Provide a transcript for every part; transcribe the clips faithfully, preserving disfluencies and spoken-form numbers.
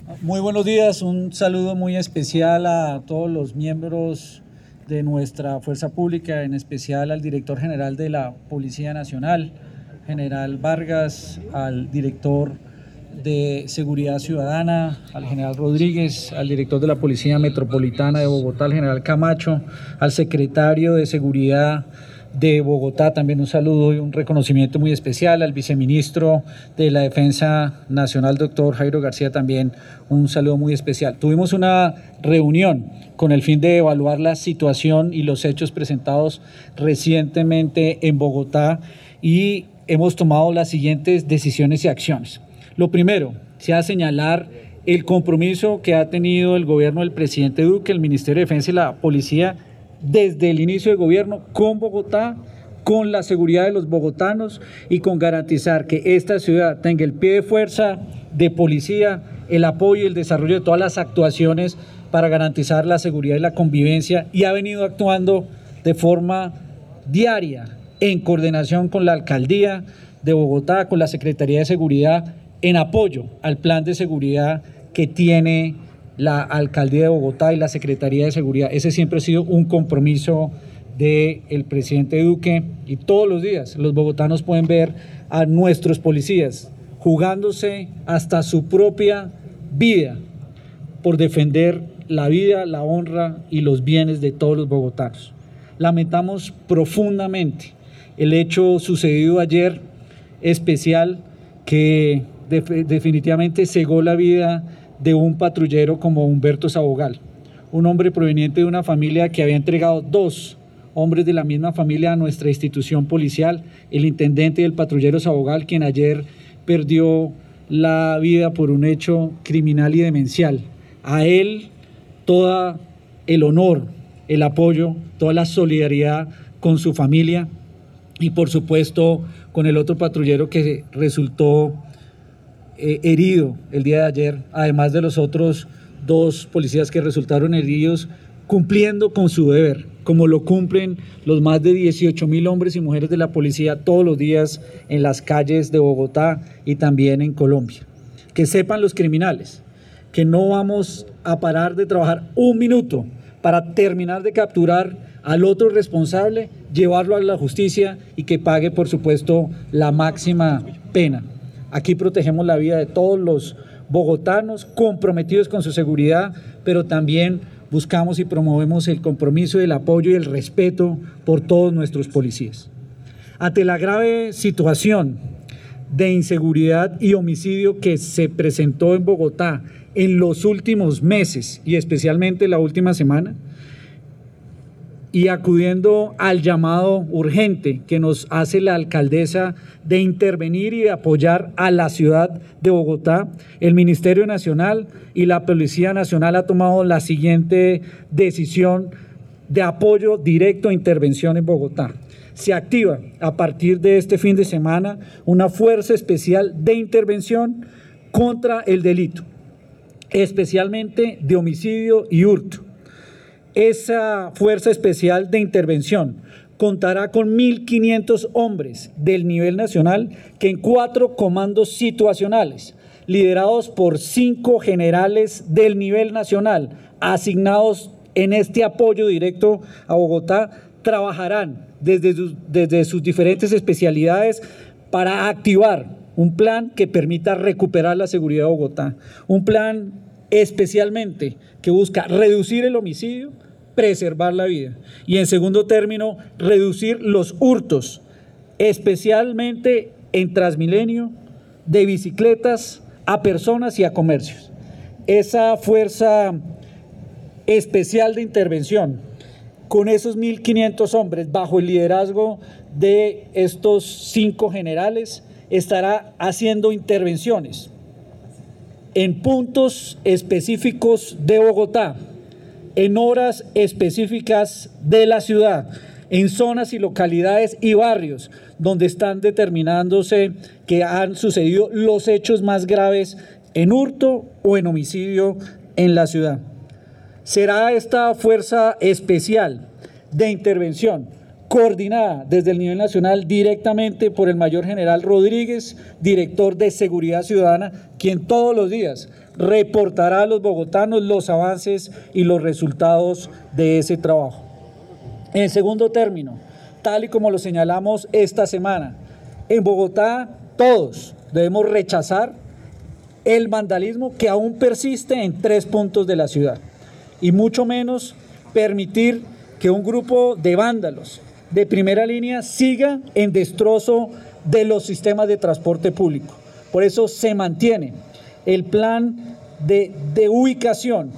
Muy buenos días, un saludo muy especial a todos los miembros de nuestra fuerza pública, en especial al director general de la Policía Nacional, general Vargas, al director de Seguridad Ciudadana, al general Rodríguez, al director de la Policía Metropolitana de Bogotá, al general Camacho, al secretario de Seguridad de Bogotá, también un saludo y un reconocimiento muy especial al viceministro de la Defensa Nacional, doctor Jairo García, también un saludo muy especial. Tuvimos una reunión con el fin de evaluar la situación y los hechos presentados recientemente en Bogotá y hemos tomado las siguientes decisiones y acciones. Lo primero, se ha señalar el compromiso que ha tenido el gobierno del presidente Duque, el Ministerio de Defensa y la Policía desde el inicio del gobierno con Bogotá, con la seguridad de los bogotanos y con garantizar que esta ciudad tenga el pie de fuerza de policía, el apoyo y el desarrollo de todas las actuaciones para garantizar la seguridad y la convivencia, y ha venido actuando de forma diaria en coordinación con la Alcaldía de Bogotá, con la Secretaría de Seguridad, en apoyo al plan de seguridad que tiene la Alcaldía de Bogotá y la Secretaría de Seguridad. Ese siempre ha sido un compromiso del presidente Duque, y todos los días los bogotanos pueden ver a nuestros policías jugándose hasta su propia vida por defender la vida, la honra y los bienes de todos los bogotanos. Lamentamos profundamente el hecho sucedido ayer especial que de, definitivamente cegó la vida de un patrullero como Humberto Sabogal, un hombre proveniente de una familia que había entregado dos hombres de la misma familia a nuestra institución policial, el intendente del patrullero Sabogal, quien ayer perdió la vida por un hecho criminal y demencial. A él todo el honor, el apoyo, toda la solidaridad con su familia y por supuesto con el otro patrullero que resultó Eh, herido el día de ayer, además de los otros dos policías que resultaron heridos, cumpliendo con su deber, como lo cumplen los más de dieciocho mil hombres y mujeres de la policía todos los días en las calles de Bogotá y también en Colombia. Que sepan los criminales que no vamos a parar de trabajar un minuto para terminar de capturar al otro responsable, llevarlo a la justicia y que pague, por supuesto, la máxima pena. Aquí protegemos la vida de todos los bogotanos comprometidos con su seguridad, pero también buscamos y promovemos el compromiso, el apoyo y el respeto por todos nuestros policías. Ante la grave situación de inseguridad y homicidio que se presentó en Bogotá en los últimos meses y especialmente la última semana, y acudiendo al llamado urgente que nos hace la alcaldesa de intervenir y de apoyar a la ciudad de Bogotá, el Ministerio Nacional y la Policía Nacional ha tomado la siguiente decisión de apoyo directo a intervención en Bogotá. Se activa a partir de este fin de semana una fuerza especial de intervención contra el delito, especialmente de homicidio y hurto. Esa fuerza especial de intervención contará con mil quinientos hombres del nivel nacional que en cuatro comandos situacionales, liderados por cinco generales del nivel nacional, asignados en este apoyo directo a Bogotá, trabajarán desde sus, desde sus diferentes especialidades para activar un plan que permita recuperar la seguridad de Bogotá. Un plan especialmente que busca reducir el homicidio, preservar la vida y, en segundo término, reducir los hurtos, especialmente en Transmilenio, de bicicletas a personas y a comercios. Esa fuerza especial de intervención, con esos mil quinientos hombres bajo el liderazgo de estos cinco generales, estará haciendo intervenciones en puntos específicos de Bogotá, en horas específicas de la ciudad, en zonas y localidades y barrios donde están determinándose que han sucedido los hechos más graves en hurto o en homicidio en la ciudad. Será esta fuerza especial de intervención coordinada desde el nivel nacional directamente por el mayor general Rodríguez, director de Seguridad Ciudadana, quien todos los días reportará a los bogotanos los avances y los resultados de ese trabajo. En segundo término, tal y como lo señalamos esta semana, en Bogotá todos debemos rechazar el vandalismo que aún persiste en tres puntos de la ciudad y mucho menos permitir que un grupo de vándalos de primera línea siga en destrozo de los sistemas de transporte público. Por eso se mantiene el plan de, de ubicación,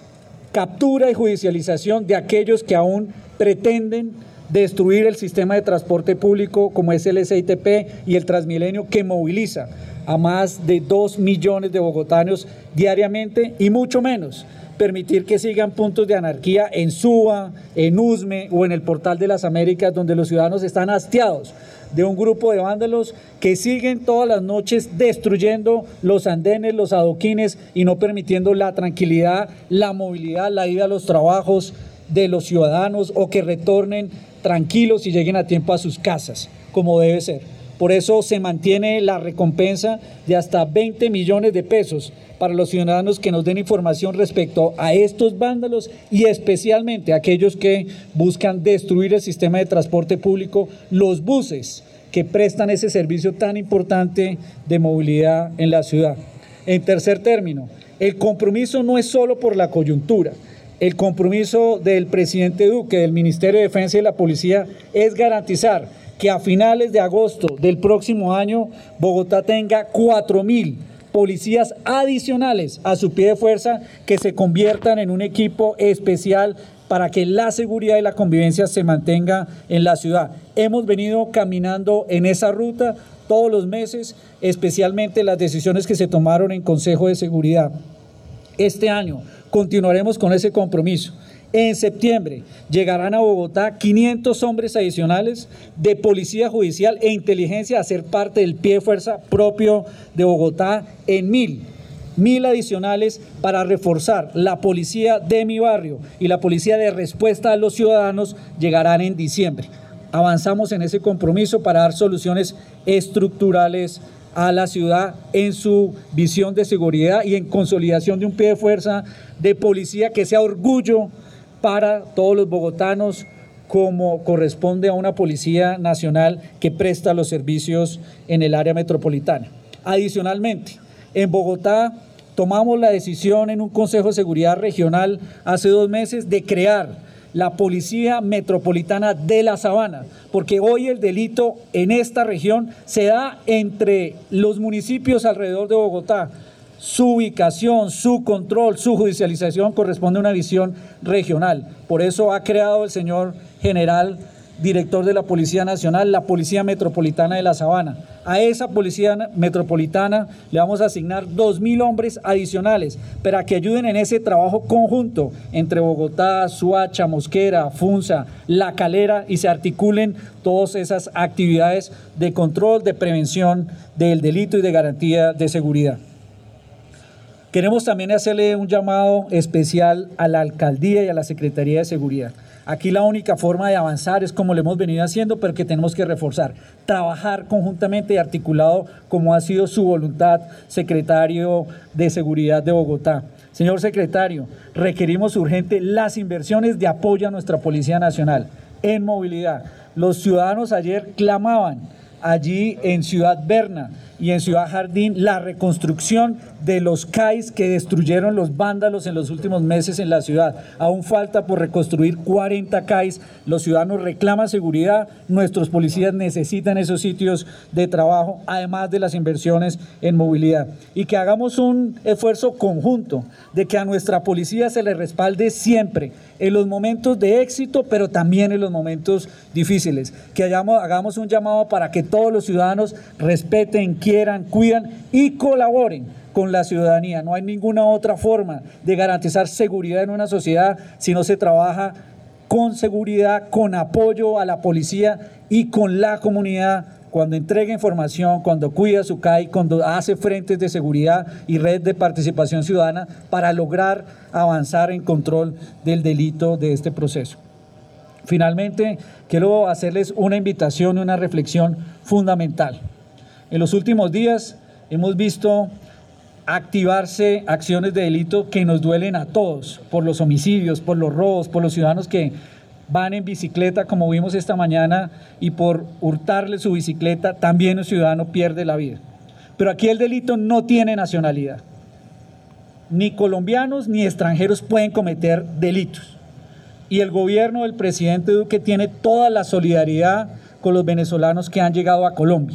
captura y judicialización de aquellos que aún pretenden destruir el sistema de transporte público como es el S I T P y el Transmilenio, que moviliza a más de dos millones de bogotanos diariamente, y mucho menos permitir que sigan puntos de anarquía en Suba, en Usme o en el Portal de las Américas, donde los ciudadanos están hastiados de un grupo de vándalos que siguen todas las noches destruyendo los andenes, los adoquines y no permitiendo la tranquilidad, la movilidad, la ida a los trabajos de los ciudadanos, o que retornen tranquilos y lleguen a tiempo a sus casas, como debe ser. Por eso se mantiene la recompensa de hasta veinte millones de pesos para los ciudadanos que nos den información respecto a estos vándalos y especialmente a aquellos que buscan destruir el sistema de transporte público, los buses que prestan ese servicio tan importante de movilidad en la ciudad. En tercer término, el compromiso no es solo por la coyuntura. El compromiso del presidente Duque, del Ministerio de Defensa y de la Policía es garantizar que a finales de agosto del próximo año Bogotá tenga cuatro mil policías adicionales a su pie de fuerza, que se conviertan en un equipo especial para que la seguridad y la convivencia se mantenga en la ciudad. Hemos venido caminando en esa ruta todos los meses, especialmente las decisiones que se tomaron en Consejo de Seguridad. Este año continuaremos con ese compromiso. En septiembre llegarán a Bogotá quinientos hombres adicionales de Policía Judicial e Inteligencia a ser parte del pie de fuerza propio de Bogotá, en mil, mil adicionales para reforzar la policía de mi barrio, y la policía de respuesta a los ciudadanos llegarán en diciembre. Avanzamos en ese compromiso para dar soluciones estructurales a la ciudad en su visión de seguridad y en consolidación de un pie de fuerza de policía que sea orgullo para todos los bogotanos, como corresponde a una policía nacional que presta los servicios en el área metropolitana. Adicionalmente, en Bogotá tomamos la decisión en un Consejo de Seguridad Regional hace dos meses de crear la Policía Metropolitana de la Sabana, porque hoy el delito en esta región se da entre los municipios alrededor de Bogotá. Su ubicación, su control, su judicialización corresponde a una visión regional. Por eso ha creado el señor general director de la Policía Nacional, la Policía Metropolitana de la Sabana. A esa Policía Metropolitana le vamos a asignar dos mil hombres adicionales para que ayuden en ese trabajo conjunto entre Bogotá, Soacha, Mosquera, Funza, La Calera, y se articulen todas esas actividades de control, de prevención del delito y de garantía de seguridad. Queremos también hacerle un llamado especial a la Alcaldía y a la Secretaría de Seguridad. Aquí la única forma de avanzar es como lo hemos venido haciendo, pero que tenemos que reforzar, trabajar conjuntamente y articulado como ha sido su voluntad, secretario de Seguridad de Bogotá. Señor secretario, requerimos urgente las inversiones de apoyo a nuestra Policía Nacional en movilidad. Los ciudadanos ayer clamaban allí en Ciudad Berna y en Ciudad Jardín la reconstrucción de los C A Is que destruyeron los vándalos en los últimos meses en la ciudad. Aún falta por reconstruir cuarenta C A Is. Los ciudadanos reclaman seguridad, nuestros policías necesitan esos sitios de trabajo, además de las inversiones en movilidad. Y que hagamos un esfuerzo conjunto de que a nuestra policía se le respalde siempre, en los momentos de éxito, pero también en los momentos difíciles. Que hayamos, hagamos un llamado para que todos los ciudadanos respeten, quieran, cuidan y colaboren con la ciudadanía. No hay ninguna otra forma de garantizar seguridad en una sociedad si no se trabaja con seguridad, con apoyo a la policía y con la comunidad, cuando entrega información, cuando cuida su C A I, cuando hace frentes de seguridad y red de participación ciudadana para lograr avanzar en control del delito de este proceso. Finalmente, quiero hacerles una invitación y una reflexión fundamental. En los últimos días hemos visto activarse acciones de delito que nos duelen a todos, por los homicidios, por los robos, por los ciudadanos que van en bicicleta, como vimos esta mañana, y por hurtarle su bicicleta, también un ciudadano pierde la vida. Pero aquí el delito no tiene nacionalidad. Ni colombianos ni extranjeros pueden cometer delitos. Y el gobierno del presidente Duque tiene toda la solidaridad con los venezolanos que han llegado a Colombia.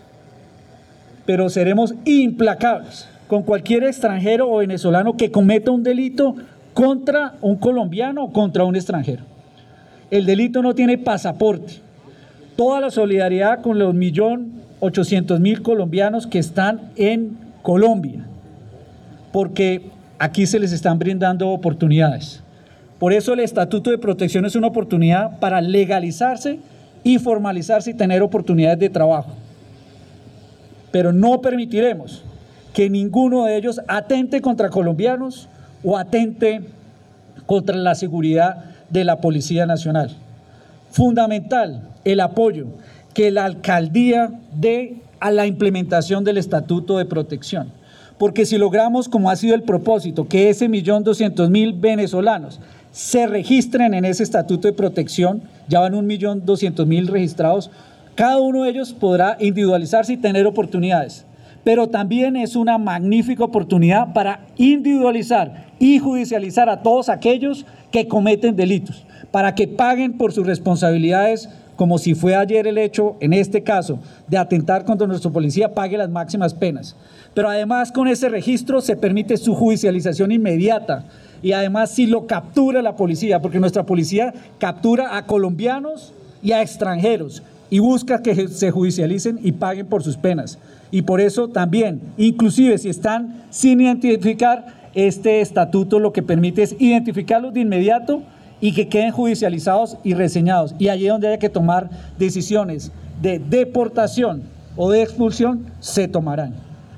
Pero seremos implacables con cualquier extranjero o venezolano que cometa un delito contra un colombiano o contra un extranjero. El delito no tiene pasaporte. Toda la solidaridad con los un millón ochocientos mil colombianos que están en Colombia, porque aquí se les están brindando oportunidades. Por eso el Estatuto de Protección es una oportunidad para legalizarse y formalizarse y tener oportunidades de trabajo. Pero no permitiremos que ninguno de ellos atente contra colombianos o atente contra la seguridad de la Policía Nacional. Fundamental el apoyo que la alcaldía dé a la implementación del Estatuto de Protección. Porque si logramos, como ha sido el propósito, que ese millón doscientos mil venezolanos se registren en ese Estatuto de Protección, ya van un millón doscientos mil registrados, cada uno de ellos podrá individualizarse y tener oportunidades. Pero también es una magnífica oportunidad para individualizar y judicializar a todos aquellos que cometen delitos, para que paguen por sus responsabilidades, como si fue ayer el hecho, en este caso, de atentar contra nuestra policía, pague las máximas penas. Pero además con ese registro se permite su judicialización inmediata y además si lo captura la policía, porque nuestra policía captura a colombianos y a extranjeros y busca que se judicialicen y paguen por sus penas. Y por eso también, inclusive si están sin identificar, este estatuto lo que permite es identificarlos de inmediato y que queden judicializados y reseñados. Y allí donde haya que tomar decisiones de deportación o de expulsión, se tomarán.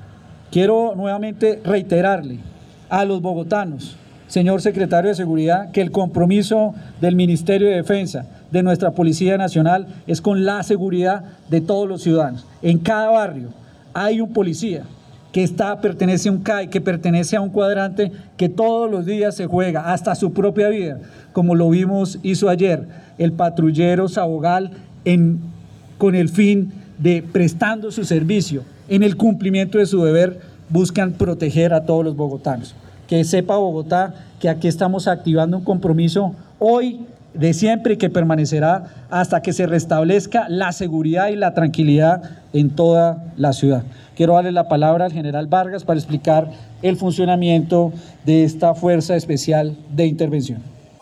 Quiero nuevamente reiterarle a los bogotanos, señor secretario de Seguridad, que el compromiso del Ministerio de Defensa, de nuestra Policía Nacional, es con la seguridad de todos los ciudadanos. En cada barrio hay un policía que está, pertenece a un C A I, que pertenece a un cuadrante, que todos los días se juega, hasta su propia vida, como lo vimos, hizo ayer el patrullero Sabogal, en, con el fin de, prestando su servicio, en el cumplimiento de su deber, buscan proteger a todos los bogotanos. Que sepa Bogotá que aquí estamos activando un compromiso hoy, de siempre, y que permanecerá hasta que se restablezca la seguridad y la tranquilidad en toda la ciudad. Quiero darle la palabra al general Vargas para explicar el funcionamiento de esta Fuerza Especial de Intervención.